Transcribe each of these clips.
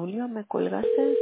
Julio, ¿me colgaste?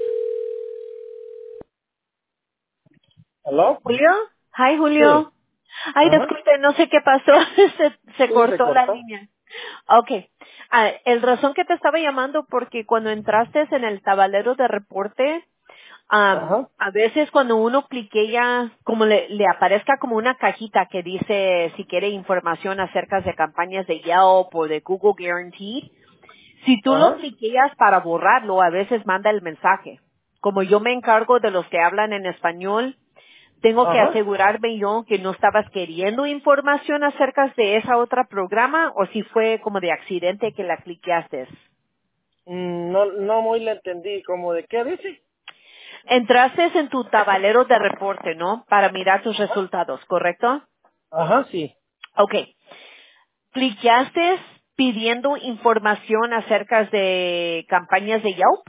¿Aló? ¿Julio? Hi, Sí. Julio. Ay, Ajá. disculpe, no sé qué pasó. se Sí, se cortó la cortó. línea. Okay. El razón que te estaba llamando porque cuando entraste en el tablero de reporte, Ajá. a veces cuando uno cliquea, como le aparezca como una cajita que dice si quiere información acerca de campañas de Yelp o de Google Guaranteed, si tú lo Ajá. cliqueas para borrarlo, a veces manda el mensaje. Como yo me encargo de los que hablan en español, tengo que Ajá. asegurarme yo que no estabas queriendo información acerca de esa otra programa o si fue como de accidente que la cliqueaste. No, no muy le entendí. ¿Cómo de qué dice? Entraste en tu tablero de reporte, ¿no? Para mirar tus resultados, ¿correcto? Ajá, sí. Ok. ¿Cliqueaste pidiendo información acerca de campañas de Yelp?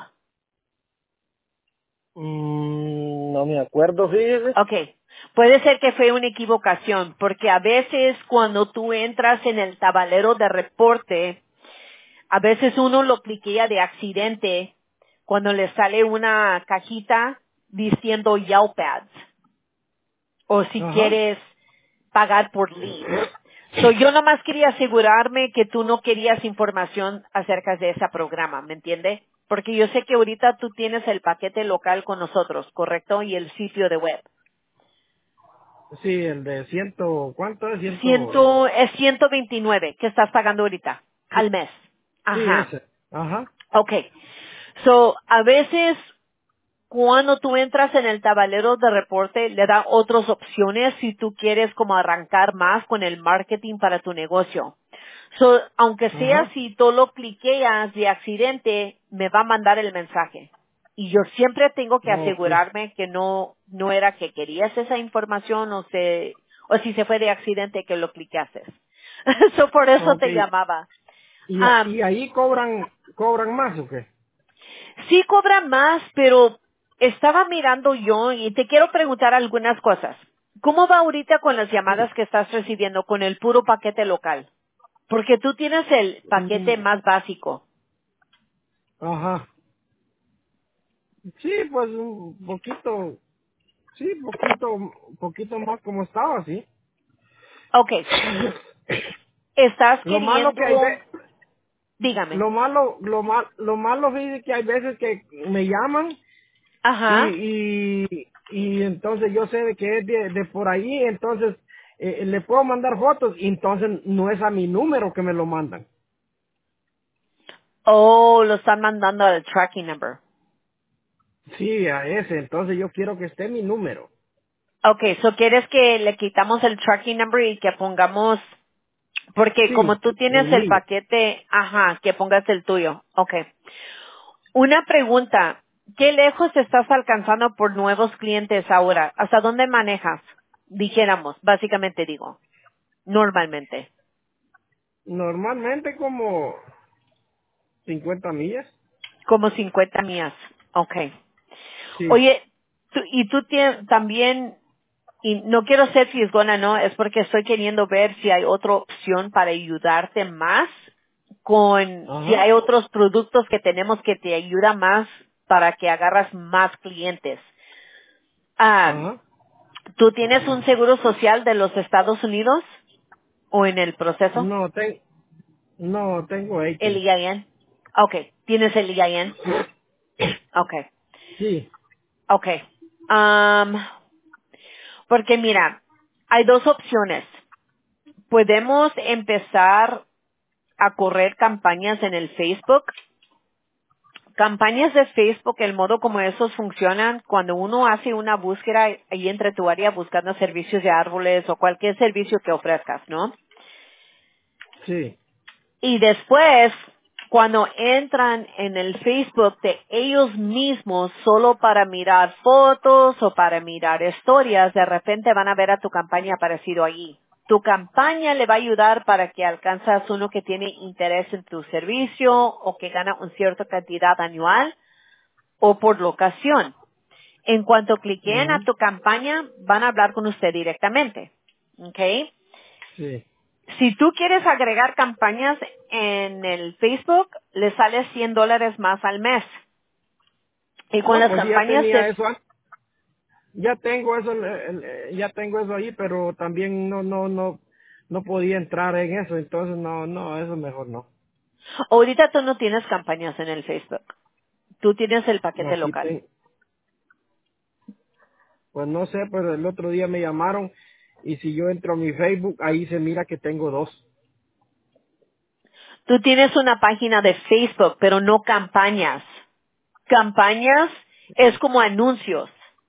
No me acuerdo, fíjese. Okay. Puede ser que fue una equivocación, porque a veces cuando tú entras en el tablero de reporte, a veces uno lo cliquea de accidente cuando le sale una cajita diciendo Yelp Ads, o si Ajá. quieres pagar por leads. So, yo nomás quería asegurarme que tú no querías información acerca de ese programa, ¿me entiende? Porque yo sé que ahorita tú tienes el paquete local con nosotros, ¿correcto? Y el sitio de web. Sí, el de ciento, ¿cuánto es? Es 129 que estás pagando ahorita Sí, al mes. sí, Ajá. ese. Ajá. Okay. So, a veces cuando tú entras en el tablero de reporte, le da otras opciones si tú quieres como arrancar más con el marketing para tu negocio. So, aunque sea Ajá. si tú lo cliqueas de accidente, me va a mandar el mensaje. Y yo siempre tengo que Ok. asegurarme que no era que querías esa información o si se fue de accidente que lo cliqueaste. So, por eso Ok. te llamaba. Y ahí cobran más o qué? Sí cobran más, pero estaba mirando yo y te quiero preguntar algunas cosas. ¿Cómo va ahorita con las llamadas que estás recibiendo con el puro paquete local? Porque tú tienes el paquete Mm, más básico. Ajá. Sí, pues un poquito, sí, poquito más como estaba, sí. Ok, estás Lo malo que hay queriendo, dígame. lo malo fíjate que hay veces que me llaman Ajá. y entonces yo sé de que es de por ahí, entonces le puedo mandar fotos y entonces no es a mi número que me lo mandan. Oh, lo están mandando al tracking number. Sí, a ese, entonces yo quiero que esté mi número. Okay, so quieres que le quitamos el tracking number y que pongamos, porque como Sí, tú tienes el el mío. paquete, ajá, que pongas el tuyo. Okay. Una pregunta. ¿Qué lejos estás alcanzando por nuevos clientes ahora? ¿Hasta dónde manejas? Dijéramos, básicamente digo, normalmente. Normalmente como 50 millas. Como 50 millas. Okay. Sí. Oye, y tú también, y no quiero ser fisgona, no, es porque estoy queriendo ver si hay otra opción para ayudarte más si Ajá. hay otros productos que tenemos que te ayuda más para que agarras más clientes. Ah, Ajá. ¿Tú tienes un seguro social de los Estados Unidos o en el proceso? No, no tengo El Aiken. EIN. Okay. ¿Tienes el EIN? Okay. Sí. Okay. Am, porque mira, hay dos opciones. Podemos empezar a correr campañas en el Facebook. Campañas de Facebook, el modo como esos funcionan, cuando uno hace una búsqueda ahí entre tu área buscando servicios de árboles o cualquier servicio que ofrezcas, ¿no? Sí. Y después, cuando entran en el Facebook de ellos mismos solo para mirar fotos o para mirar historias, de repente van a ver a tu campaña aparecido allí. Tu campaña le va a ayudar para que alcanzas uno que tiene interés en tu servicio o que gana una cierta cantidad anual o por locación. En cuanto cliquen a Ujú. tu campaña, van a hablar con usted directamente. ¿Ok? Sí. Si tú quieres agregar campañas en el Facebook, le sale $100 más al mes. Y con No, las pues sí, ya campañas tenía de eso antes. Ya tengo eso, ya tengo eso ahí, pero también no podía entrar en eso, entonces no, eso mejor no. ahorita tú no tienes campañas en el Facebook. Tú tienes el No, paquete aquí local. pues no sé, pero el otro día me llamaron y si yo entro a mi Facebook, ahí se mira que tengo dos. Tú tienes una página de Facebook, pero no campañas. Campañas es como anuncios.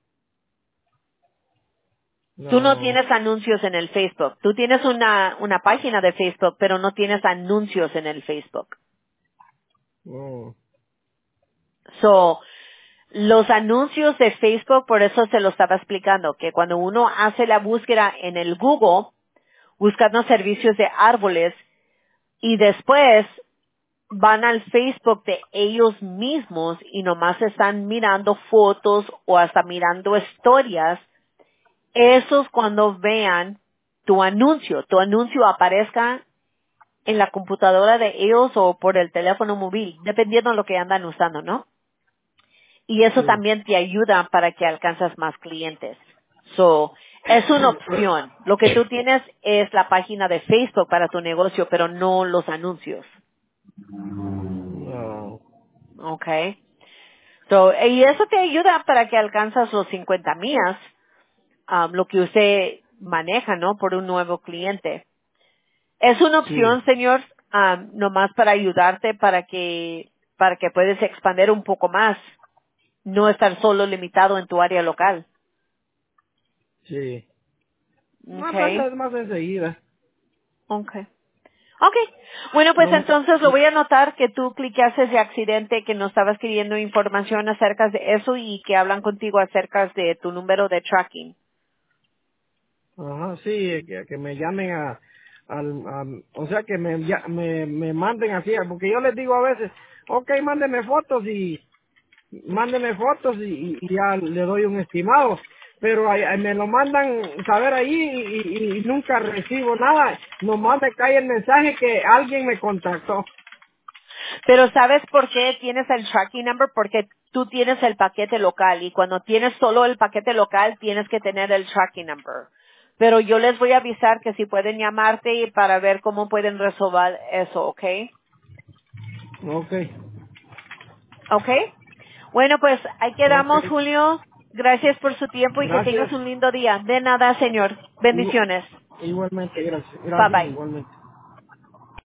Tú no No, tienes anuncios en el Facebook. Tú tienes una página de Facebook, pero no tienes anuncios en el Facebook. no, So, los anuncios de Facebook, por eso se lo estaba explicando, que cuando uno hace la búsqueda en el Google, buscando servicios de árboles, y después van al Facebook de ellos mismos y nomás están mirando fotos o hasta mirando historias, esos cuando vean tu anuncio aparezca en la computadora de ellos o por el teléfono móvil, dependiendo de lo que andan usando, ¿no? Y eso sí. también te ayuda para que alcanzas más clientes. So, es una opción. Lo que tú tienes es la página de Facebook para tu negocio, pero no los anuncios. No, Okay. So, y eso te ayuda para que alcanzas los 50 millas, lo que usted maneja, ¿no? Por un nuevo cliente. Es una sí, opción, señor, nomás para ayudarte para que puedas expandir un poco más, no estar solo limitado en tu área local. sí. No, pues Okay. es más enseguida. Okay. Okay. Bueno, pues No, entonces lo voy a anotar que tú clicaste de accidente, que no estabas queriendo información acerca de eso y que hablan contigo acerca de tu número de tracking. ajá, sí, que me llamen o sea, que me manden así, porque yo les digo a veces, ok, mándeme fotos y ya le doy un estimado, pero ahí me lo mandan saber ahí y nunca recibo nada, nomás me cae el mensaje que alguien me contactó. Pero ¿sabes por qué tienes el tracking number? Porque tú tienes el paquete local y cuando tienes solo el paquete local tienes que tener el tracking number. Pero yo les voy a avisar que si pueden llamarte y para ver cómo pueden resolver eso, ¿ok? Ok, ¿Ok? Bueno, pues ahí ok, quedamos, Julio. Gracias por su tiempo y que tengas gracias. un lindo día. De nada, señor. Igu- Bendiciones. Igualmente, gracias, Bye gracias bye. igualmente.